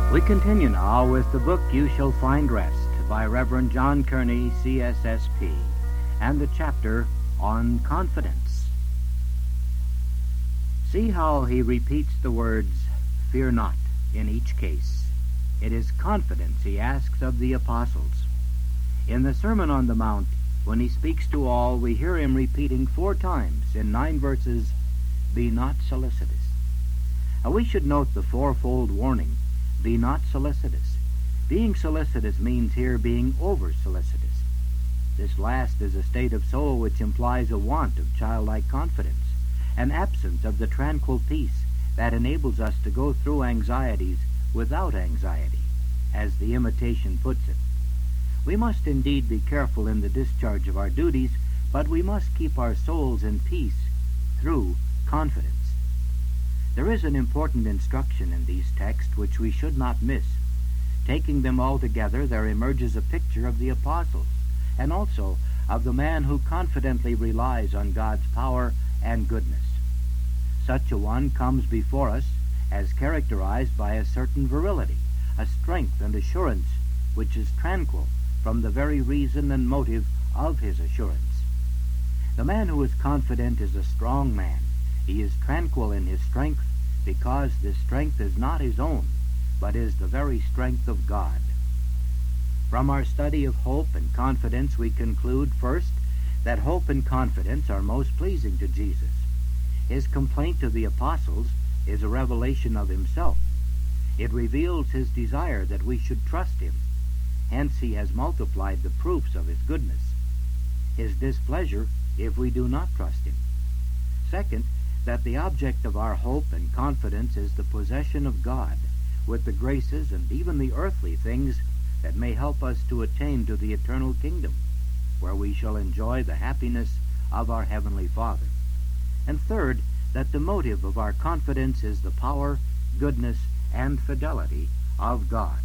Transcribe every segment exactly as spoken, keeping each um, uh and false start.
We continue now with the book You Shall Find Rest by Reverend John Kearney, C S S P, and the chapter on confidence. See how he repeats the words, fear not, in each case. It is confidence he asks of the apostles. In the Sermon on the Mount, when he speaks to all, we hear him repeating four times in nine verses, be not solicitous. Now we should note the fourfold warning, be not solicitous. Being solicitous means here being over-solicitous. This last is a state of soul which implies a want of childlike confidence, an absence of the tranquil peace that enables us to go through anxieties without anxiety, as the Imitation puts it. We must indeed be careful in the discharge of our duties, but we must keep our souls in peace through confidence. There is an important instruction in these texts which we should not miss. Taking them all together, there emerges a picture of the apostles, and also of the man who confidently relies on God's power and goodness. Such a one comes before us as characterized by a certain virility, a strength and assurance which is tranquil from the very reason and motive of his assurance. The man who is confident is a strong man. He is tranquil in his strength because this strength is not his own, but is the very strength of God. From our study of hope and confidence, we conclude, first, that hope and confidence are most pleasing to Jesus. His complaint to the apostles is a revelation of himself. It reveals his desire that we should trust him. Hence he has multiplied the proofs of his goodness. His displeasure if we do not trust him. Second, that the object of our hope and confidence is the possession of God, with the graces and even the earthly things that may help us to attain to the eternal kingdom, where we shall enjoy the happiness of our Heavenly Father. And third, that the motive of our confidence is the power, goodness, and fidelity of God.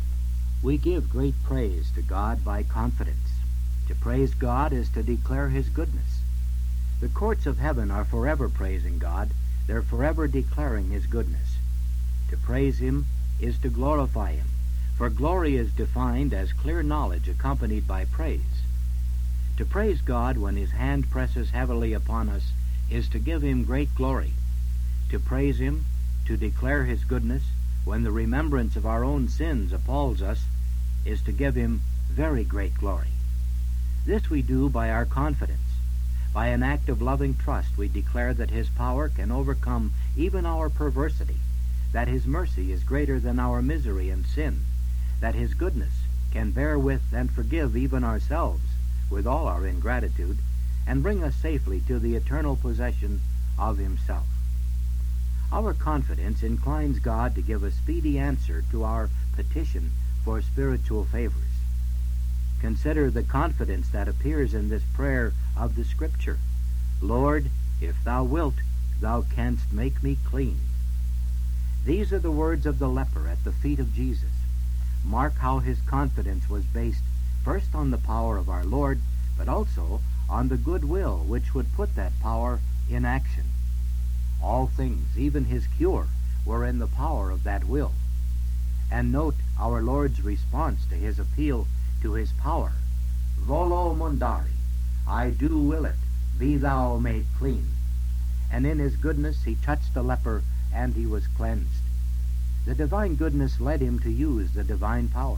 We give great praise to God by confidence. To praise God is to declare his goodness. The courts of heaven are forever praising God. They're forever declaring his goodness. To praise him is to glorify him, for glory is defined as clear knowledge accompanied by praise. To praise God when his hand presses heavily upon us is to give him great glory. To praise him, to declare his goodness, when the remembrance of our own sins appalls us, is to give him very great glory. This we do by our confidence. By an act of loving trust, we declare that his power can overcome even our perversity, that his mercy is greater than our misery and sin, that his goodness can bear with and forgive even ourselves with all our ingratitude, and bring us safely to the eternal possession of himself. Our confidence inclines God to give a speedy answer to our petition for spiritual favors. Consider the confidence that appears in this prayer of the Scripture. Lord, if thou wilt, thou canst make me clean. These are the words of the leper at the feet of Jesus. Mark how his confidence was based first on the power of our Lord, but also on the goodwill which would put that power in action. All things, even his cure, were in the power of that will. And note our Lord's response to his appeal to his power. Volo mundari, I do will it, be thou made clean. And in his goodness he touched the leper, and he was cleansed. The divine goodness led him to use the divine power.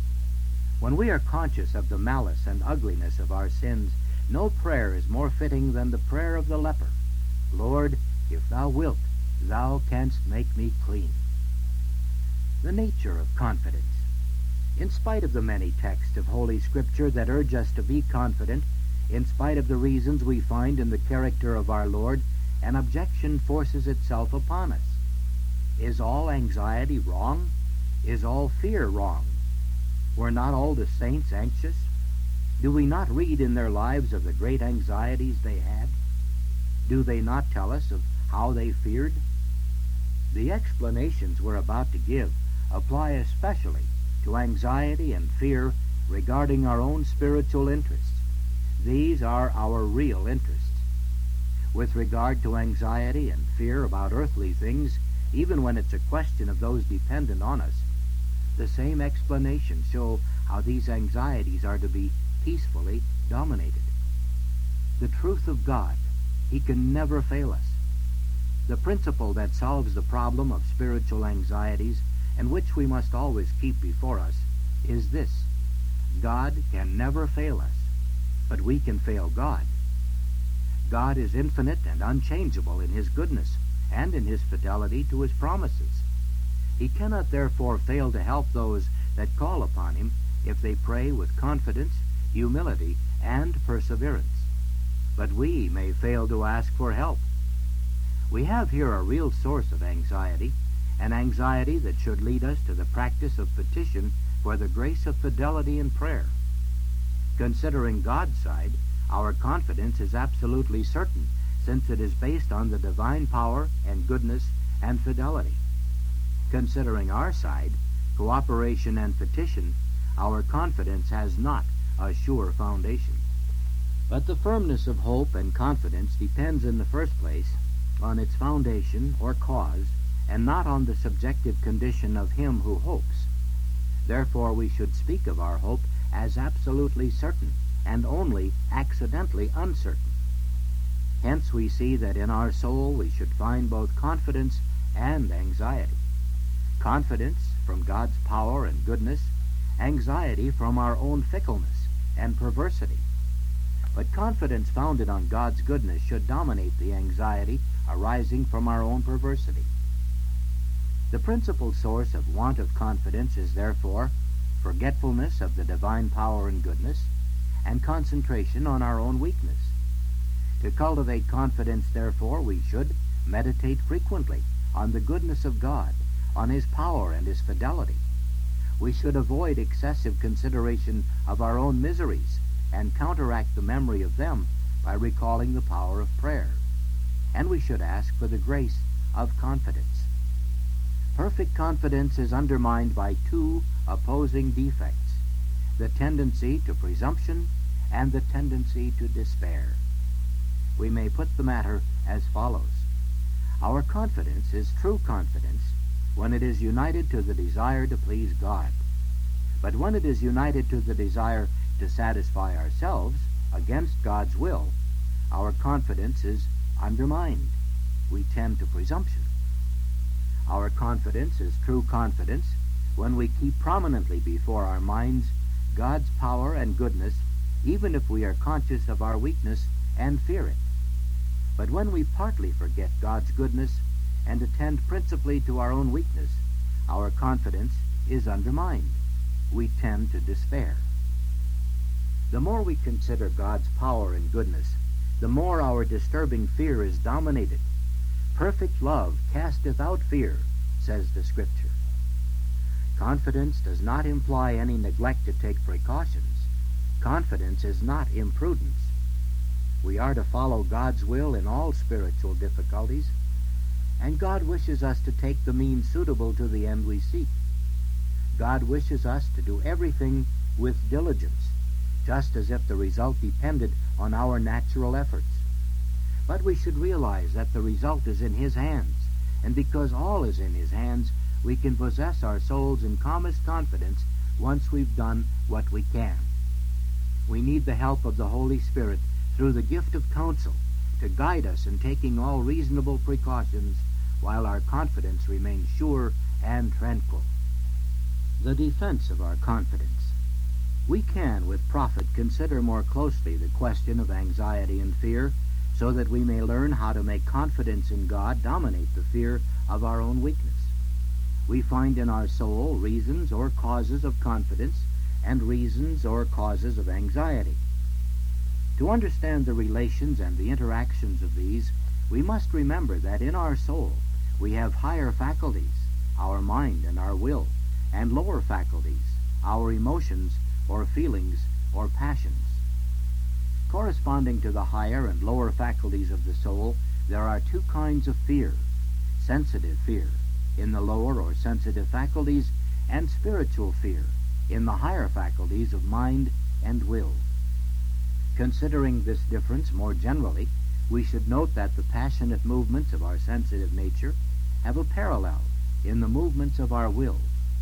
When we are conscious of the malice and ugliness of our sins, no prayer is more fitting than the prayer of the leper. Lord, if thou wilt, thou canst make me clean. The nature of confidence. In spite of the many texts of Holy Scripture that urge us to be confident, in spite of the reasons we find in the character of our Lord, an objection forces itself upon us. Is all anxiety wrong? Is all fear wrong? Were not all the saints anxious? Do we not read in their lives of the great anxieties they had? Do they not tell us of how they feared? The explanations we're about to give apply especially to anxiety and fear regarding our own spiritual interests. These are our real interests. With regard to anxiety and fear about earthly things, even when it's a question of those dependent on us, the same explanations show how these anxieties are to be peacefully dominated. The truth of God, He can never fail us. The principle that solves the problem of spiritual anxieties, and which we must always keep before us, is this: God can never fail us, but we can fail God. God is infinite and unchangeable in His goodness and in His fidelity to His promises. He cannot therefore fail to help those that call upon Him if they pray with confidence, humility, and perseverance. But we may fail to ask for help. We have here a real source of anxiety, an anxiety that should lead us to the practice of petition for the grace of fidelity in prayer. Considering God's side, our confidence is absolutely certain, since it is based on the divine power and goodness and fidelity. Considering our side, cooperation and petition, our confidence has not a sure foundation. But the firmness of hope and confidence depends in the first place on its foundation or cause, and not on the subjective condition of him who hopes. Therefore we should speak of our hope as absolutely certain, and only accidentally uncertain. Hence we see that in our soul we should find both confidence and anxiety. Confidence from God's power and goodness, anxiety from our own fickleness and perversity. But confidence founded on God's goodness should dominate the anxiety arising from our own perversity. The principal source of want of confidence is therefore forgetfulness of the divine power and goodness, and concentration on our own weakness. To cultivate confidence, therefore, we should meditate frequently on the goodness of God, on His power and His fidelity. We should avoid excessive consideration of our own miseries, and counteract the memory of them by recalling the power of prayer. And we should ask for the grace of confidence. Perfect confidence is undermined by two opposing defects: the tendency to presumption and the tendency to despair. We may put the matter as follows. Our confidence is true confidence when it is united to the desire to please God. But when it is united to the desire to satisfy ourselves against God's will, our confidence is undermined. We tend to presumption. Our confidence is true confidence when we keep prominently before our minds God's power and goodness, even if we are conscious of our weakness and fear it. But when we partly forget God's goodness and attend principally to our own weakness, our confidence is undermined. We tend to despair. The more we consider God's power and goodness, the more our disturbing fear is dominated. Perfect love casteth out fear, says the Scripture. Confidence does not imply any neglect to take precautions. Confidence is not imprudence. We are to follow God's will in all spiritual difficulties, and God wishes us to take the means suitable to the end we seek. God wishes us to do everything with diligence, just as if the result depended on our natural efforts. But we should realize that the result is in His hands, and because all is in His hands, we can possess our souls in calmest confidence once we've done what we can. We need the help of the Holy Spirit through the gift of counsel to guide us in taking all reasonable precautions while our confidence remains sure and tranquil. The defense of our confidence. We can, with profit, consider more closely the question of anxiety and fear, so that we may learn how to make confidence in God dominate the fear of our own weakness. We find in our soul reasons or causes of confidence and reasons or causes of anxiety. To understand the relations and the interactions of these, we must remember that in our soul we have higher faculties, our mind and our will, and lower faculties, our emotions or feelings or passions. Corresponding to the higher and lower faculties of the soul, there are two kinds of fear: sensitive fear in the lower or sensitive faculties, and spiritual fear in the higher faculties of mind and will. Considering this difference more generally, we should note that the passionate movements of our sensitive nature have a parallel in the movements of our will.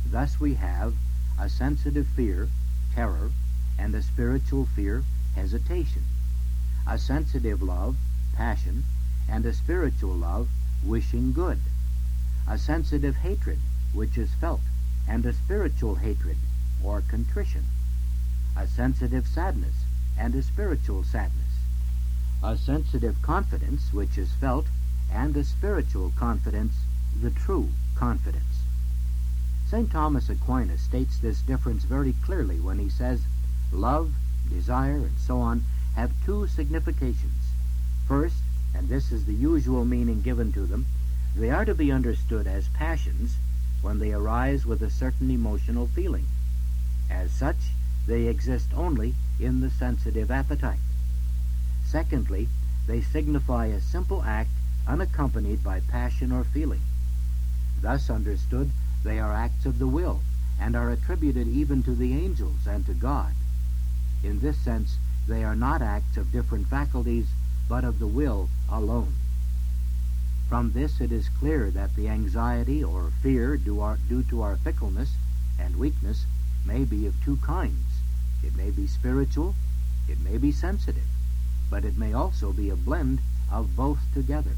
Thus we have a sensitive fear, terror, and a spiritual fear, hesitation, a sensitive love, passion, and a spiritual love, wishing good, a sensitive hatred, which is felt, and a spiritual hatred, or contrition, a sensitive sadness, and a spiritual sadness, a sensitive confidence, which is felt, and a spiritual confidence, the true confidence. Saint Thomas Aquinas states this difference very clearly when he says, love, desire, and so on have two significations. First, and this is the usual meaning given to them, they are to be understood as passions when they arise with a certain emotional feeling. As such, they exist only in the sensitive appetite. Secondly, they signify a simple act unaccompanied by passion or feeling. Thus understood, they are acts of the will, and are attributed even to the angels and to God. In this sense, they are not acts of different faculties, but of the will alone. From this it is clear that the anxiety or fear due, our, due to our fickleness and weakness may be of two kinds. It may be spiritual, it may be sensitive, but it may also be a blend of both together.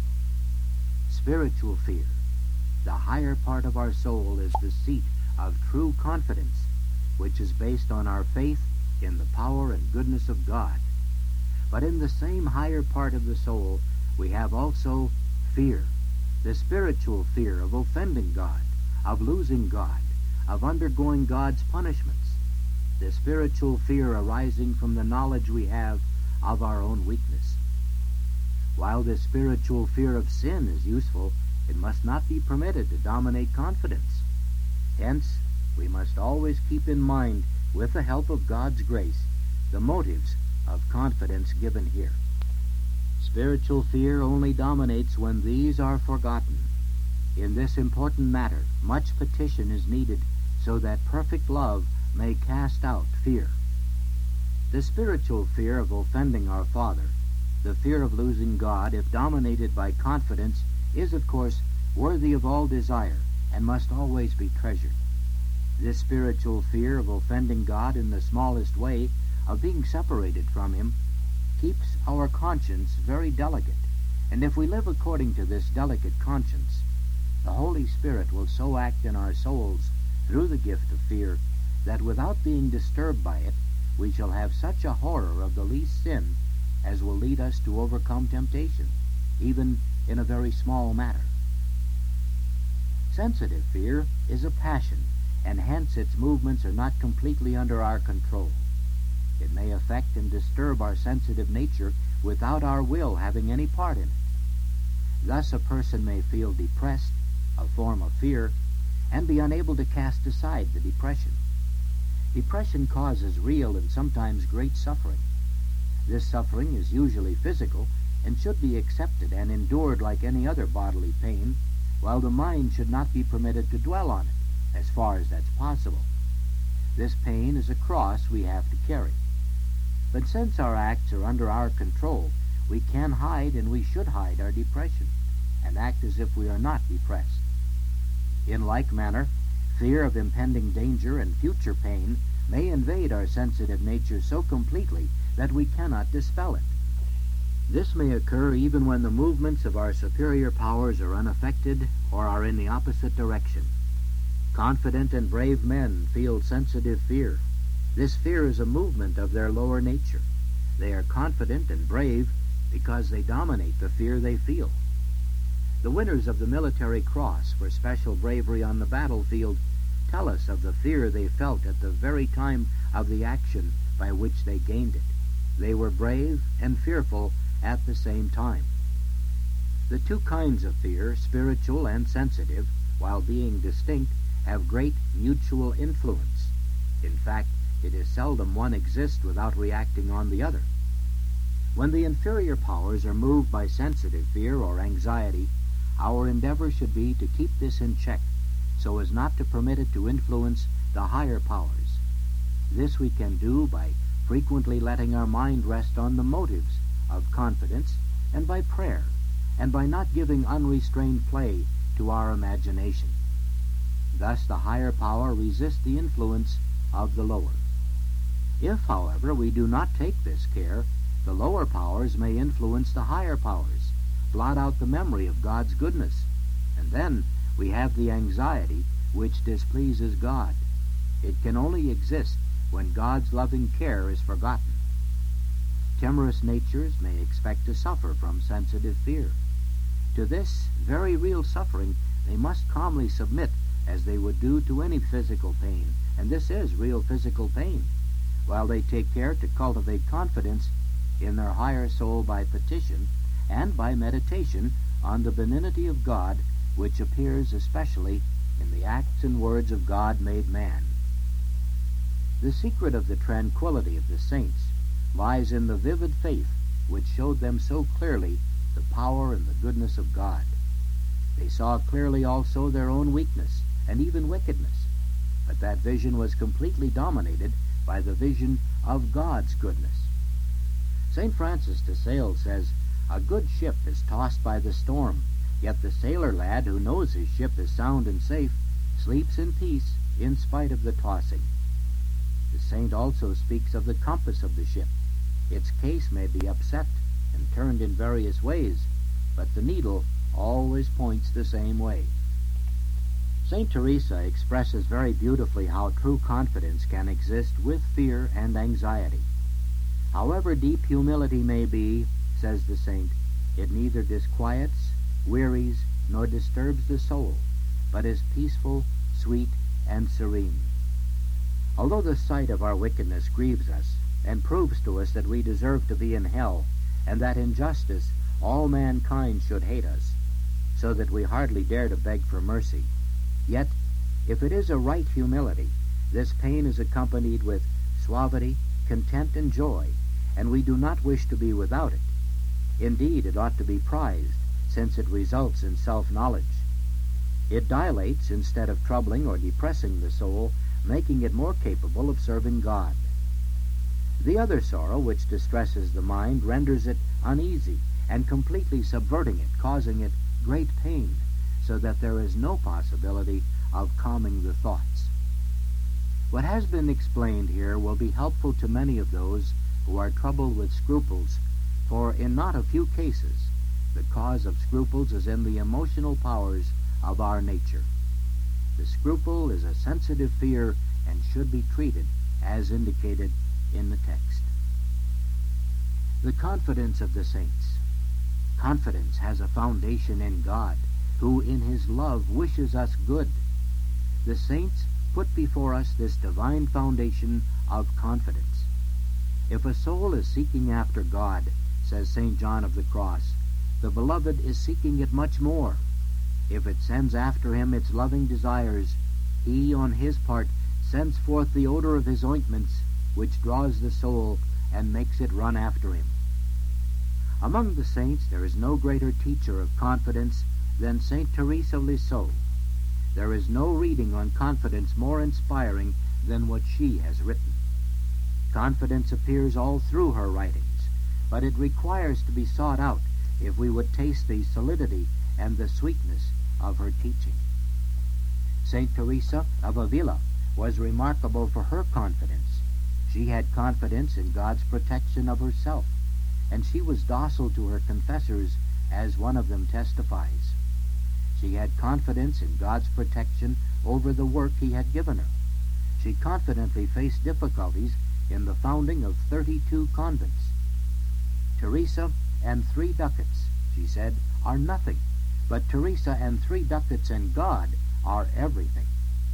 Spiritual fear. The higher part of our soul is the seat of true confidence, which is based on our faith in the power and goodness of God. But in the same higher part of the soul, we have also fear, the spiritual fear of offending God, of losing God, of undergoing God's punishments, the spiritual fear arising from the knowledge we have of our own weakness. While the spiritual fear of sin is useful, it must not be permitted to dominate confidence. Hence, we must always keep in mind, with the help of God's grace, the motives of confidence given here. Spiritual fear only dominates when these are forgotten. In this important matter, much petition is needed so that perfect love may cast out fear. The spiritual fear of offending our Father, the fear of losing God, if dominated by confidence, is, of course, worthy of all desire and must always be treasured. This spiritual fear of offending God in the smallest way, of being separated from Him, keeps our conscience very delicate, and if we live according to this delicate conscience, the Holy Spirit will so act in our souls through the gift of fear that without being disturbed by it, we shall have such a horror of the least sin as will lead us to overcome temptation, even in a very small matter. Sensitive fear is a passion, and hence its movements are not completely under our control. It may affect and disturb our sensitive nature without our will having any part in it. Thus a person may feel depressed, a form of fear, and be unable to cast aside the depression. Depression causes real and sometimes great suffering. This suffering is usually physical and should be accepted and endured like any other bodily pain, while the mind should not be permitted to dwell on it, as far as that's possible. This pain is a cross we have to carry. But since our acts are under our control, we can hide and we should hide our depression, and act as if we are not depressed. In like manner, fear of impending danger and future pain may invade our sensitive nature so completely that we cannot dispel it. This may occur even when the movements of our superior powers are unaffected or are in the opposite direction. Confident and brave men feel sensitive fear. This fear is a movement of their lower nature. They are confident and brave because they dominate the fear they feel. The winners of the Military Cross for special bravery on the battlefield tell us of the fear they felt at the very time of the action by which they gained it. They were brave and fearful at the same time. The two kinds of fear, spiritual and sensitive, while being distinct, have great mutual influence. In fact, it is seldom one exists without reacting on the other. When the inferior powers are moved by sensitive fear or anxiety, our endeavor should be to keep this in check, so as not to permit it to influence the higher powers. This we can do by frequently letting our mind rest on the motives of confidence, and by prayer, and by not giving unrestrained play to our imagination. Thus the higher power resists the influence of the lower. If, however, we do not take this care, the lower powers may influence the higher powers, blot out the memory of God's goodness, and then we have the anxiety which displeases God. It can only exist when God's loving care is forgotten. Timorous natures may expect to suffer from sensitive fear. To this very real suffering they must calmly submit, as they would do to any physical pain, and this is real physical pain, while they take care to cultivate confidence in their higher soul by petition and by meditation on the benignity of God, which appears especially in the acts and words of God made man. The secret of the tranquility of the saints lies in the vivid faith which showed them so clearly the power and the goodness of God. They saw clearly also their own weakness and even wickedness, but that vision was completely dominated by the vision of God's goodness. Saint Francis de Sales says, "A good ship is tossed by the storm, yet the sailor lad who knows his ship is sound and safe sleeps in peace in spite of the tossing." The saint also speaks of the compass of the ship. Its case may be upset and turned in various ways, but the needle always points the same way. Saint Teresa expresses very beautifully how true confidence can exist with fear and anxiety. However deep humility may be, says the saint, it neither disquiets, wearies, nor disturbs the soul, but is peaceful, sweet, and serene. Although the sight of our wickedness grieves us, and proves to us that we deserve to be in hell, and that in justice all mankind should hate us, so that we hardly dare to beg for mercy, yet, if it is a right humility, this pain is accompanied with suavity, content, and joy, and we do not wish to be without it. Indeed, it ought to be prized, since it results in self-knowledge. It dilates instead of troubling or depressing the soul, making it more capable of serving God. The other sorrow which distresses the mind renders it uneasy and completely subverting it, causing it great pain, so that there is no possibility of calming the thoughts. What has been explained here will be helpful to many of those who are troubled with scruples, for in not a few cases the cause of scruples is in the emotional powers of our nature. The scruple is a sensitive fear and should be treated as indicated in the text. The confidence of the saints. Confidence has a foundation in God, who in his love wishes us good. The saints put before us this divine foundation of confidence. If a soul is seeking after God, says Saint John of the Cross, the beloved is seeking it much more. If it sends after him its loving desires, he on his part sends forth the odor of his ointments, which draws the soul and makes it run after him. Among the saints there is no greater teacher of confidence than Saint Teresa of Lisieux. There is no reading on confidence more inspiring than what she has written. Confidence appears all through her writings, but it requires to be sought out if we would taste the solidity and the sweetness of her teaching. Saint Teresa of Avila was remarkable for her confidence. She had confidence in God's protection of herself, and she was docile to her confessors, as one of them testifies. She had confidence in God's protection over the work he had given her. She confidently faced difficulties in the founding of thirty-two convents. Teresa and three ducats, she said, are nothing, but Teresa and three ducats and God are everything.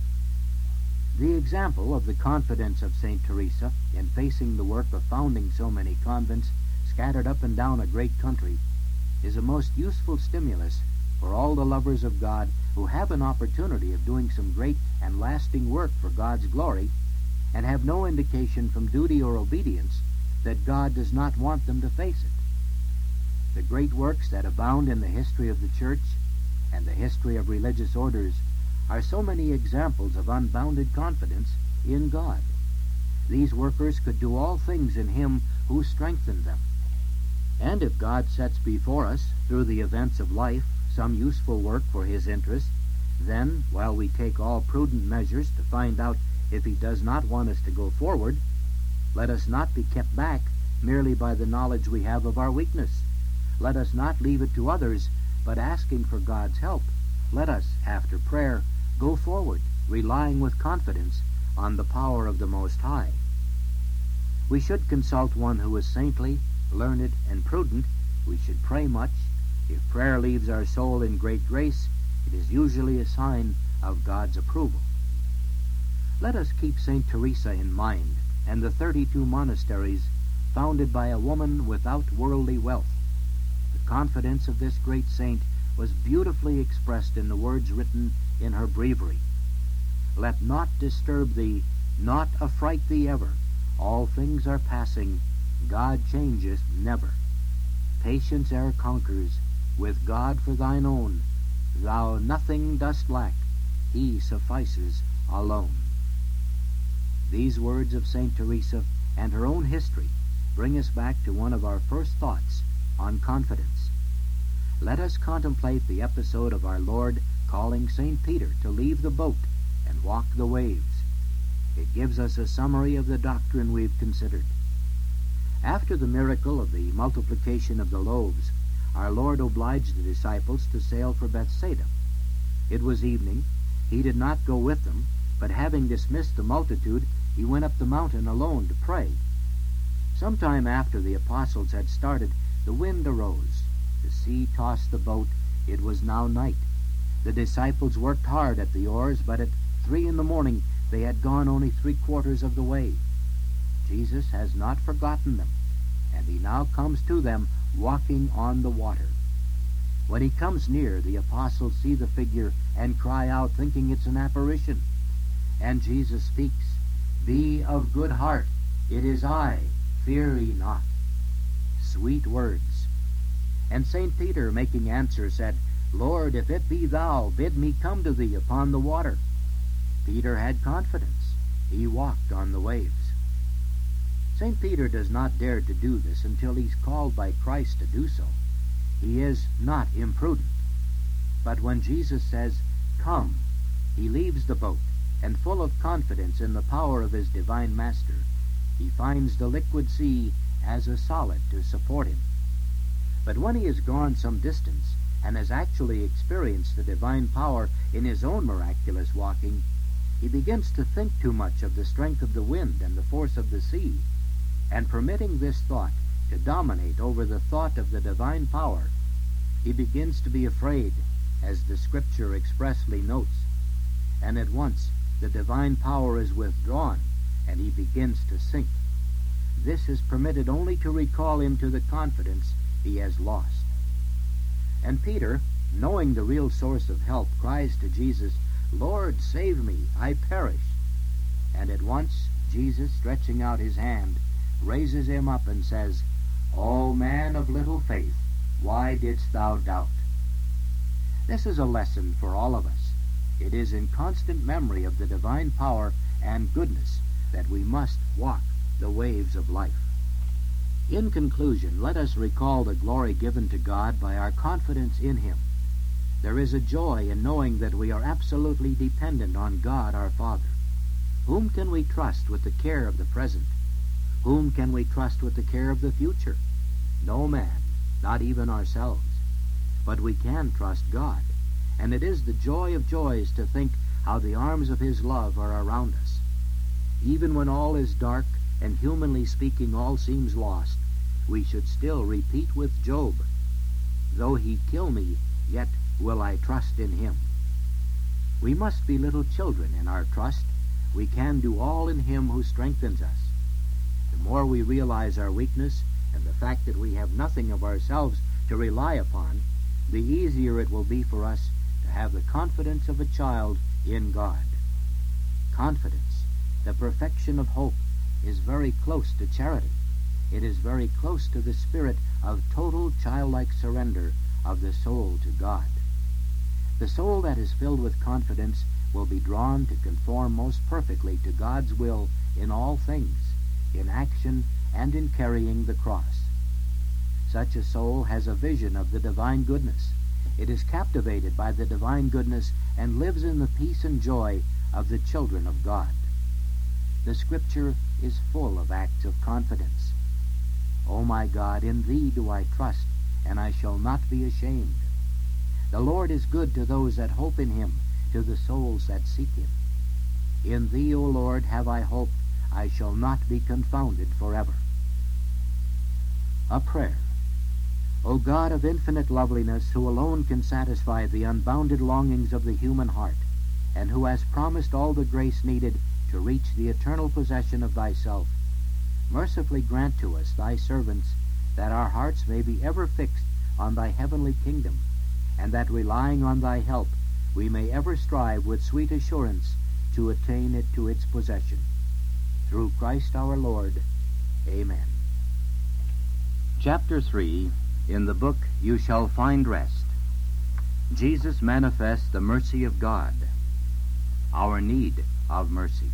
The example of the confidence of Saint Teresa in facing the work of founding so many convents scattered up and down a great country is a most useful stimulus for all the lovers of God who have an opportunity of doing some great and lasting work for God's glory and have no indication from duty or obedience that God does not want them to face it. The great works that abound in the history of the Church and the history of religious orders are so many examples of unbounded confidence in God. These workers could do all things in Him who strengthened them. And if God sets before us, through the events of life, some useful work for His interest, Then, while we take all prudent measures to find out if he does not want us to go forward, let us not be kept back merely by the knowledge we have of our weakness. Let us not leave it to others, but asking for God's help, let us, after prayer, go forward, relying with confidence on the power of the Most High. We should consult one who is saintly, learned, and prudent. We should pray much. If prayer leaves our soul in great grace, it is usually a sign of God's approval. Let us keep Saint Teresa in mind and the thirty-two monasteries founded by a woman without worldly wealth. The confidence of this great saint was beautifully expressed in the words written in her breviary. Let naught disturb thee, naught affright thee ever. All things are passing, God changeth never. Patience e'er conquers, with God for thine own. Thou nothing dost lack, he suffices alone. These words of Saint Teresa and her own history bring us back to one of our first thoughts on confidence. Let us contemplate the episode of our Lord calling Saint Peter to leave the boat and walk the waves. It gives us a summary of the doctrine we've considered. After the miracle of the multiplication of the loaves, our Lord obliged the disciples to sail for Bethsaida. It was evening. He did not go with them, but having dismissed the multitude, he went up the mountain alone to pray. Some time after the apostles had started, the wind arose. The sea tossed the boat. It was now night. The disciples worked hard at the oars, but at three in the morning they had gone only three quarters of the way. Jesus has not forgotten them, and he now comes to them walking on the water. When he comes near, the apostles see the figure and cry out, thinking it's an apparition. And Jesus speaks, "Be of good heart, it is I, fear ye not." Sweet words. And Saint Peter, making answer, said, "Lord, if it be thou, bid me come to thee upon the water." Peter had confidence. He walked on the waves. Saint Peter does not dare to do this until he's called by Christ to do so. He is not imprudent. But when Jesus says, "Come," he leaves the boat, and full of confidence in the power of his divine master, he finds the liquid sea as a solid to support him. But when he has gone some distance and has actually experienced the divine power in his own miraculous walking, he begins to think too much of the strength of the wind and the force of the sea, and permitting this thought to dominate over the thought of the divine power, he begins to be afraid, as the Scripture expressly notes, and at once the divine power is withdrawn, and he begins to sink. This is permitted only to recall him to the confidence he has lost. And Peter, knowing the real source of help, cries to Jesus, "Lord, save me, I perish." And at once Jesus, stretching out his hand, raises him up and says, "O man of little faith, why didst thou doubt?" This is a lesson for all of us. It is in constant memory of the divine power and goodness that we must walk the waves of life. In conclusion, let us recall the glory given to God by our confidence in him. There is a joy in knowing that we are absolutely dependent on God our Father. Whom can we trust with the care of the present? Whom can we trust with the care of the future? No man, not even ourselves. But we can trust God, and it is the joy of joys to think how the arms of his love are around us. Even when all is dark and humanly speaking all seems lost, we should still repeat with Job, "Though he kill me, yet will I trust in him." We must be little children in our trust. We can do all in him who strengthens us. The more we realize our weakness and the fact that we have nothing of ourselves to rely upon, the easier it will be for us to have the confidence of a child in God. Confidence, the perfection of hope, is very close to charity. It is very close to the spirit of total childlike surrender of the soul to God. The soul that is filled with confidence will be drawn to conform most perfectly to God's will in all things, in action and in carrying the cross. Such a soul has a vision of the divine goodness. It is captivated by the divine goodness and lives in the peace and joy of the children of God. The Scripture is full of acts of confidence. O my God, in Thee do I trust, and I shall not be ashamed. The Lord is good to those that hope in Him, to the souls that seek Him. In Thee, O Lord, have I hoped. I shall not be confounded forever. A prayer. O God of infinite loveliness, who alone can satisfy the unbounded longings of the human heart, and who has promised all the grace needed to reach the eternal possession of Thyself, mercifully grant to us, Thy servants, that our hearts may be ever fixed on Thy heavenly kingdom, and that, relying on Thy help, we may ever strive with sweet assurance to attain it to its possession. Through Christ our Lord. Amen. Chapter three, in the book You Shall Find Rest. Jesus manifests the mercy of God. Our need of mercy.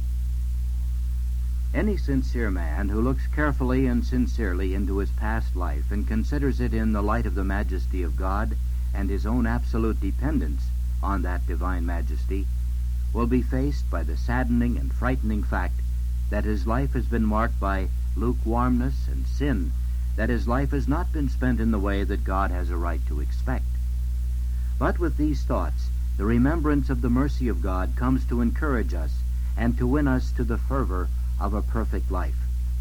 Any sincere man who looks carefully and sincerely into his past life and considers it in the light of the majesty of God and his own absolute dependence on that divine majesty will be faced by the saddening and frightening fact that his life has been marked by lukewarmness and sin, that his life has not been spent in the way that God has a right to expect. But with these thoughts, the remembrance of the mercy of God comes to encourage us and to win us to the fervor of a perfect life.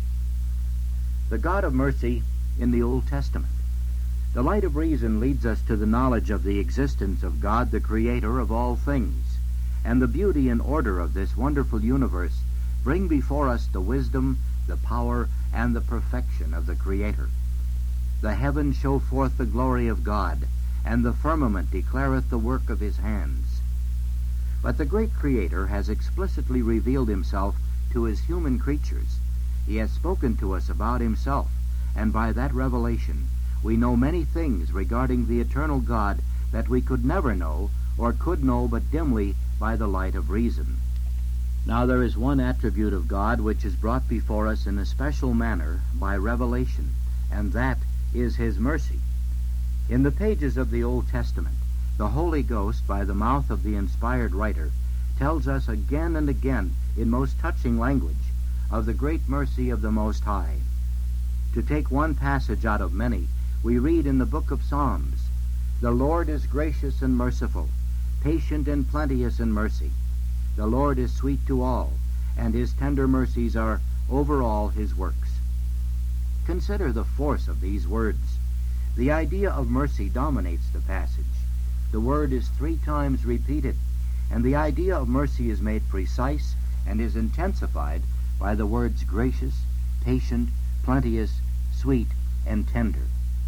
The God of mercy in the Old Testament. The light of reason leads us to the knowledge of the existence of God, the Creator of all things, and the beauty and order of this wonderful universe bring before us the wisdom, the power, and the perfection of the Creator. The heavens show forth the glory of God, and the firmament declareth the work of His hands. But the great Creator has explicitly revealed Himself to His human creatures. He has spoken to us about Himself, and by that revelation we know many things regarding the eternal God that we could never know, or could know but dimly by the light of reason. Now there is one attribute of God which is brought before us in a special manner by revelation, and that is His mercy. In the pages of the Old Testament, the Holy Ghost, by the mouth of the inspired writer, tells us again and again, in most touching language, of the great mercy of the Most High. To take one passage out of many, we read in the book of Psalms, "The Lord is gracious and merciful, patient and plenteous in mercy. The Lord is sweet to all, and His tender mercies are over all His works." Consider the force of these words. The idea of mercy dominates the passage. The word is three times repeated, and the idea of mercy is made precise and is intensified by the words gracious, patient, plenteous, sweet, and tender.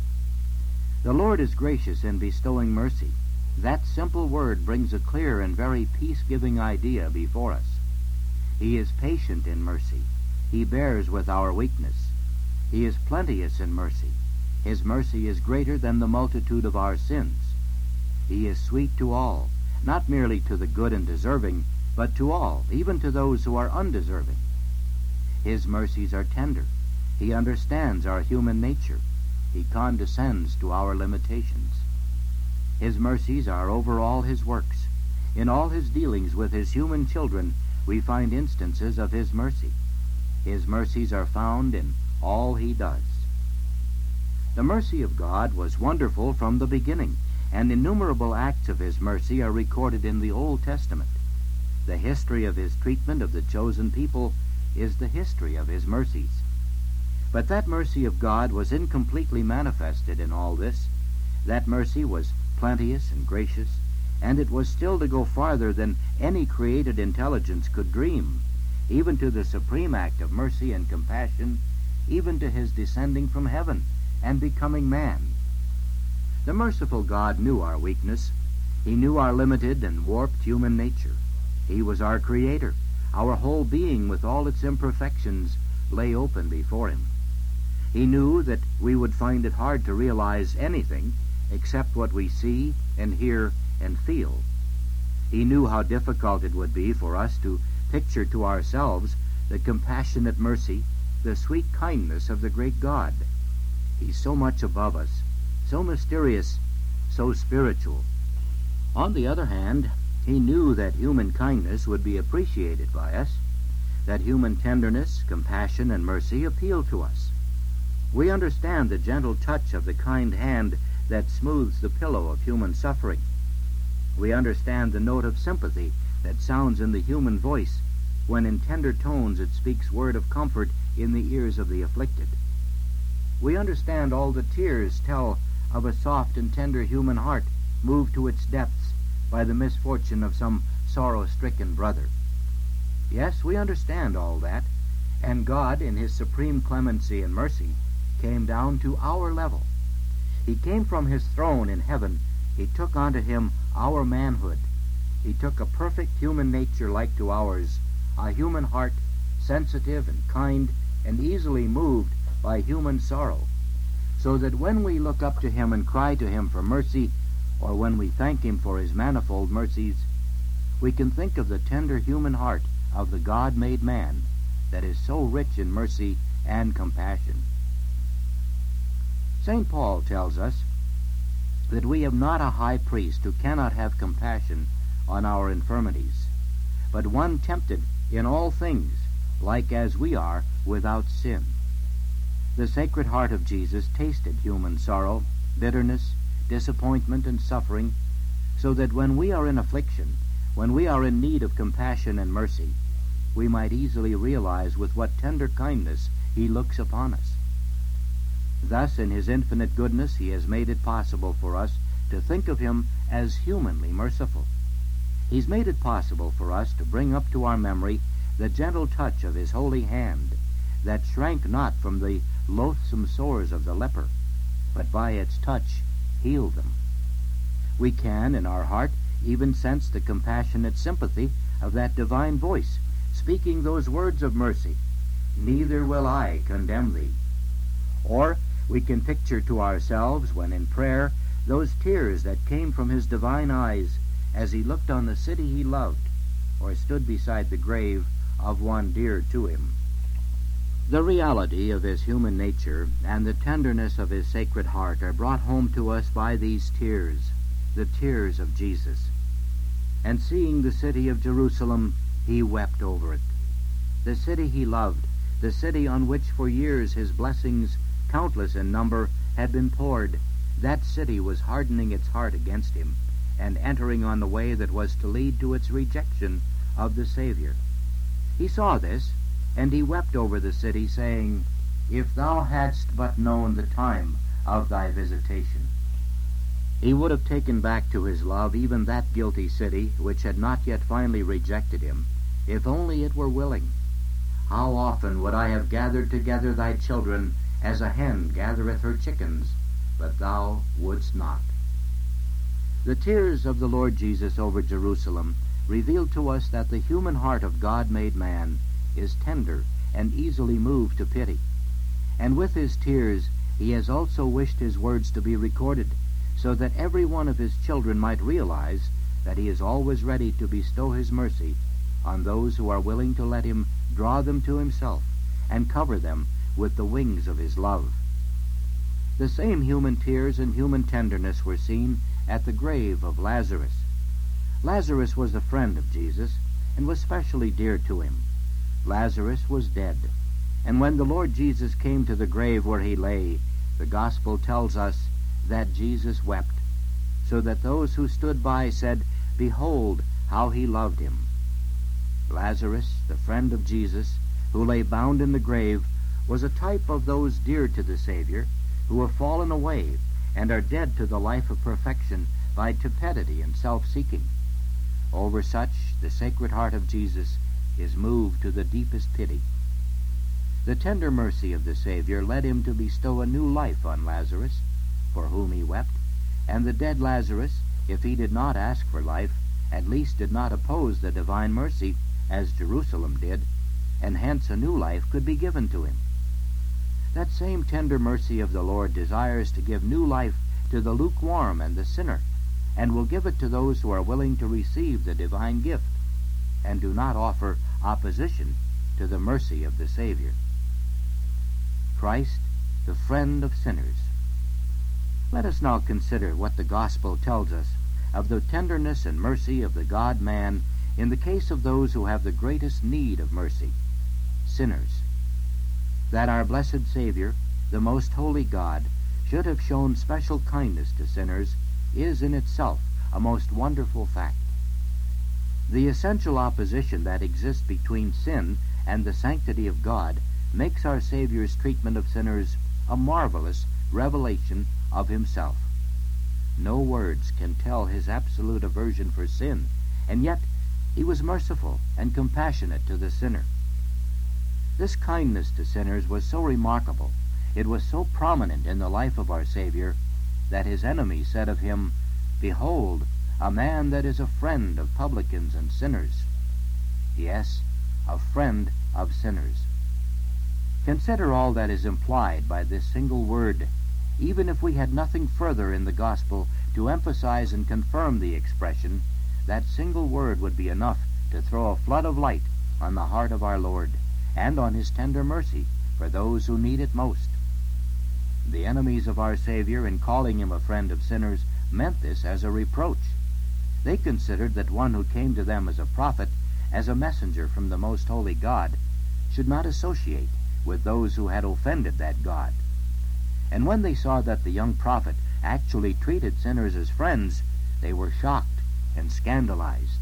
The Lord is gracious in bestowing mercy. That simple word brings a clear and very peace-giving idea before us. He is patient in mercy. He bears with our weakness. He is plenteous in mercy. His mercy is greater than the multitude of our sins. He is sweet to all, not merely to the good and deserving, but to all, even to those who are undeserving. His mercies are tender. He understands our human nature. He condescends to our limitations. His mercies are over all His works. In all His dealings with His human children, we find instances of His mercy. His mercies are found in all He does. The mercy of God was wonderful from the beginning, and innumerable acts of His mercy are recorded in the Old Testament. The history of His treatment of the chosen people is the history of His mercies. But that mercy of God was incompletely manifested in all this. That mercy was plenteous and gracious, and it was still to go farther than any created intelligence could dream, even to the supreme act of mercy and compassion, even to His descending from heaven and becoming man. The merciful God knew our weakness. He knew our limited and warped human nature. He was our Creator. Our whole being, with all its imperfections, lay open before Him. He knew that we would find it hard to realize anything except what we see and hear and feel. He knew how difficult it would be for us to picture to ourselves the compassionate mercy, the sweet kindness of the great God. He's so much above us, so mysterious, so spiritual. On the other hand, he knew that human kindness would be appreciated by us, that human tenderness, compassion, and mercy appeal to us. We understand the gentle touch of the kind hand that smooths the pillow of human suffering. We understand the note of sympathy that sounds in the human voice when in tender tones it speaks word of comfort in the ears of the afflicted. We understand all the tears tell of a soft and tender human heart moved to its depths by the misfortune of some sorrow-stricken brother. Yes, we understand all that, and God, in his supreme clemency and mercy, came down to our level. He came from his throne in heaven. He took unto him our manhood. He took a perfect human nature like to ours, a human heart, sensitive and kind and easily moved by human sorrow, so that when we look up to him and cry to him for mercy, or when we thank him for his manifold mercies, we can think of the tender human heart of the God-made man that is so rich in mercy and compassion. Saint Paul tells us that we have not a high priest who cannot have compassion on our infirmities, but one tempted in all things, like as we are, without sin. The Sacred Heart of Jesus tasted human sorrow, bitterness, disappointment, and suffering, so that when we are in affliction, when we are in need of compassion and mercy, we might easily realize with what tender kindness he looks upon us. Thus, in his infinite goodness, he has made it possible for us to think of him as humanly merciful. He's made it possible for us to bring up to our memory the gentle touch of his holy hand that shrank not from the loathsome sores of the leper, but by its touch healed them. We can, in our heart, even sense the compassionate sympathy of that divine voice, speaking those words of mercy, "Neither will I condemn thee." Or we can picture to ourselves, when in prayer, those tears that came from his divine eyes as he looked on the city he loved, or stood beside the grave of one dear to him. The reality of his human nature and the tenderness of his sacred heart are brought home to us by these tears, the tears of Jesus. And seeing the city of Jerusalem, he wept over it. The city he loved, the city on which for years his blessings, countless in number, had been poured, that city was hardening its heart against him and entering on the way that was to lead to its rejection of the Savior. He saw this, and he wept over the city, saying, "If thou hadst but known the time of thy visitation." He would have taken back to his love even that guilty city which had not yet finally rejected him, if only it were willing. "How often would I have gathered together thy children as a hen gathereth her chickens, but thou wouldst not." The tears of the Lord Jesus over Jerusalem revealed to us that the human heart of God-made man is tender and easily moved to pity. And with his tears he has also wished his words to be recorded, so that every one of his children might realize that he is always ready to bestow his mercy on those who are willing to let him draw them to himself and cover them with the wings of his love. The same human tears and human tenderness were seen at the grave of Lazarus. Lazarus was a friend of Jesus and was specially dear to him. Lazarus was dead, and when the Lord Jesus came to the grave where he lay, the Gospel tells us that Jesus wept, so that those who stood by said, "Behold how he loved him." Lazarus, the friend of Jesus, who lay bound in the grave, was a type of those dear to the Savior, who have fallen away and are dead to the life of perfection by tepidity and self-seeking. Over such, the Sacred Heart of Jesus is moved to the deepest pity. The tender mercy of the Savior led him to bestow a new life on Lazarus, for whom he wept, and the dead Lazarus, if he did not ask for life, at least did not oppose the divine mercy, as Jerusalem did, and hence a new life could be given to him. That same tender mercy of the Lord desires to give new life to the lukewarm and the sinner, and will give it to those who are willing to receive the divine gift and do not offer opposition to the mercy of the Savior. Christ, the friend of sinners. Let us now consider what the gospel tells us of the tenderness and mercy of the God-man in the case of those who have the greatest need of mercy, sinners. That our blessed Savior, the most holy God, should have shown special kindness to sinners is in itself a most wonderful fact. The essential opposition that exists between sin and the sanctity of God makes our Savior's treatment of sinners a marvelous revelation of himself. No words can tell his absolute aversion for sin, and yet he was merciful and compassionate to the sinner. This kindness to sinners was so remarkable, it was so prominent in the life of our Savior, that his enemies said of him, "Behold, a man that is a friend of publicans and sinners." Yes, a friend of sinners. Consider all that is implied by this single word. Even if we had nothing further in the gospel to emphasize and confirm the expression, that single word would be enough to throw a flood of light on the heart of our Lord, and on his tender mercy for those who need it most. The enemies of our Savior, in calling him a friend of sinners, meant this as a reproach. They considered that one who came to them as a prophet, as a messenger from the most holy God, should not associate with those who had offended that God. And when they saw that the young prophet actually treated sinners as friends, they were shocked and scandalized.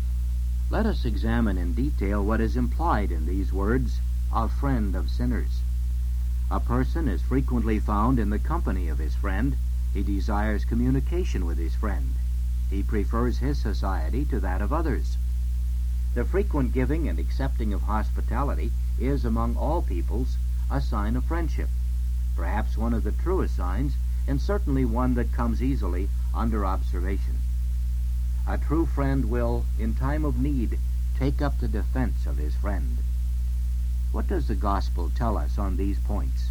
Let us examine in detail what is implied in these words, "a friend of sinners." A person is frequently found in the company of his friend. He desires communication with his friend. He prefers his society to that of others. The frequent giving and accepting of hospitality is, among all peoples, a sign of friendship, perhaps one of the truest signs, and certainly one that comes easily under observation. A true friend will, in time of need, take up the defense of his friend. What does the gospel tell us on these points?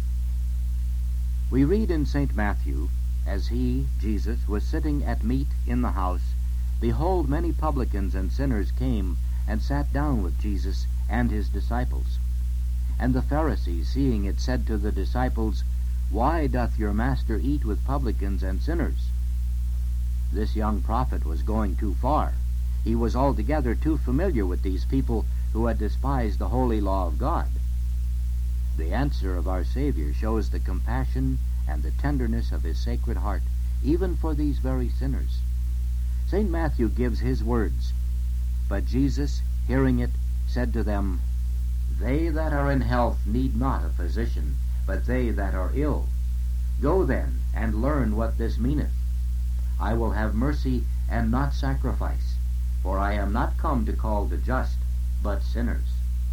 We read in Saint Matthew, "As he, Jesus, was sitting at meat in the house, behold, many publicans and sinners came and sat down with Jesus and his disciples. And the Pharisees, seeing it, said to the disciples, Why doth your master eat with publicans and sinners?" This young prophet was going too far. He was altogether too familiar with these people who had despised the holy law of God. The answer of our Savior shows the compassion and the tenderness of his sacred heart, even for these very sinners. Saint Matthew gives his words, "But Jesus, hearing it, said to them, They that are in health need not a physician, but they that are ill. Go then, and learn what this meaneth. I will have mercy and not sacrifice, for I am not come to call the just, but sinners."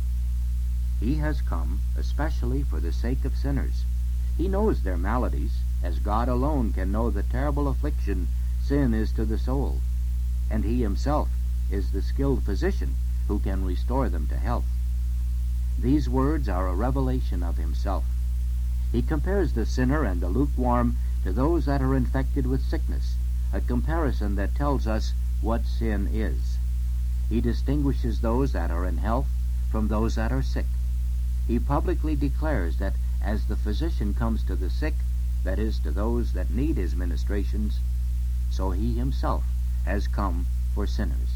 He has come especially for the sake of sinners. He knows their maladies, as God alone can know the terrible affliction sin is to the soul, and he himself is the skilled physician who can restore them to health. These words are a revelation of himself. He compares the sinner and the lukewarm to those that are infected with sickness, a comparison that tells us what sin is. He distinguishes those that are in health from those that are sick. He publicly declares that as the physician comes to the sick, that is, to those that need his ministrations, so he himself has come for sinners.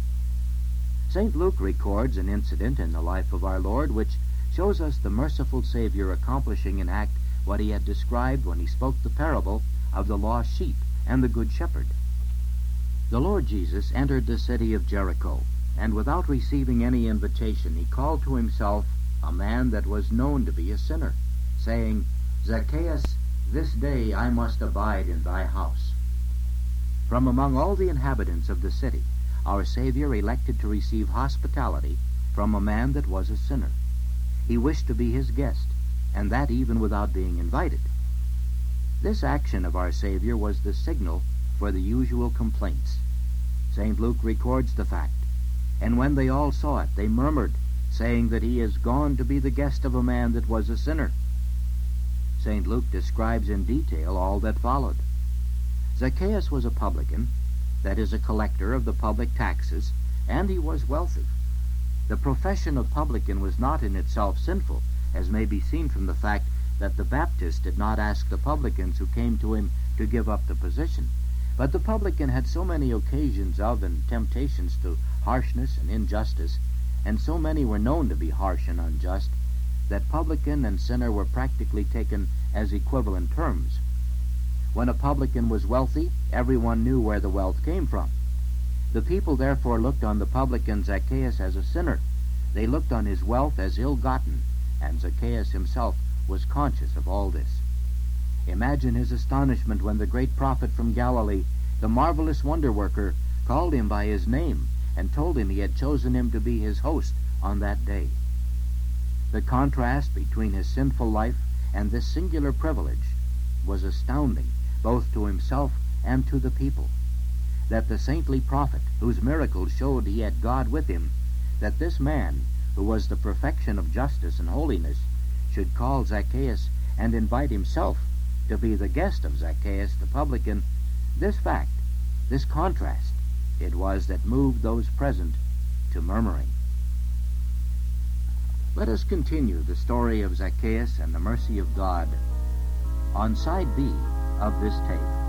Saint Luke records an incident in the life of our Lord which shows us the merciful Savior accomplishing in act what he had described when he spoke the parable of the lost sheep and the good shepherd. The Lord Jesus entered the city of Jericho, and without receiving any invitation, he called to himself a man that was known to be a sinner, saying, "Zacchaeus, this day I must abide in thy house." From among all the inhabitants of the city, our Savior elected to receive hospitality from a man that was a sinner. He wished to be his guest, and that even without being invited. This action of our Savior was the signal for the usual complaints. Saint Luke records the fact, "And when they all saw it, they murmured, saying that he is gone to be the guest of a man that was a sinner." Saint Luke describes in detail all that followed. Zacchaeus was a publican, that is, a collector of the public taxes, and he was wealthy. The profession of publican was not in itself sinful, as may be seen from the fact that the Baptist did not ask the publicans who came to him to give up the position. But the publican had so many occasions of and temptations to harshness and injustice, and so many were known to be harsh and unjust, that publican and sinner were practically taken as equivalent terms. When a publican was wealthy, everyone knew where the wealth came from. The people therefore looked on the publican Zacchaeus as a sinner. They looked on his wealth as ill-gotten, and Zacchaeus himself was conscious of all this. Imagine his astonishment when the great prophet from Galilee, the marvelous wonder-worker, called him by his name and told him he had chosen him to be his host on that day. The contrast between his sinful life and this singular privilege was astounding, both to himself and to the people. That the saintly prophet, whose miracles showed he had God with him, that this man, who was the perfection of justice and holiness, should call Zacchaeus and invite himself to be the guest of Zacchaeus the publican, this fact, this contrast, it was that moved those present to murmuring. Let us continue the story of Zacchaeus and the mercy of God on side B of this tape.